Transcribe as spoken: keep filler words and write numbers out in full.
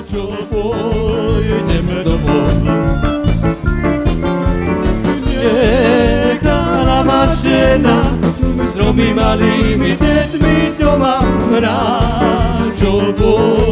čo pôjdem domov. Nechala ma žena, s tromi malými deťmi doma, rád, čo pôjdem